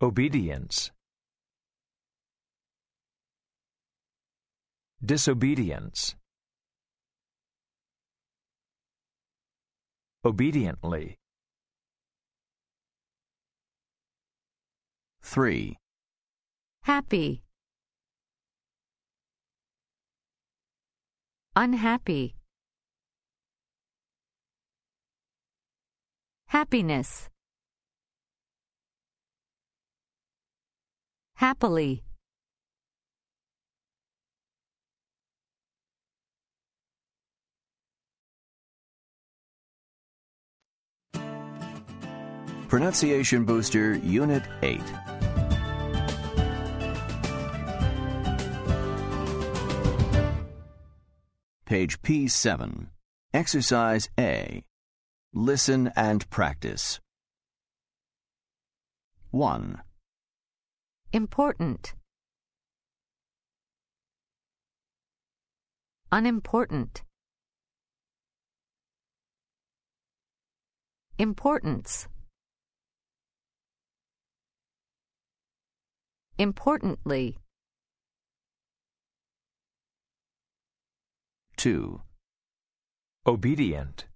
Obedience. Disobedience. Obediently. 3. Happy. Unhappy. Happiness. Happily. Pronunciation Booster Unit 8. Page P7. Exercise A. Listen and practice. 1. Important. Unimportant. Importance. Importantly. 2. Obedient.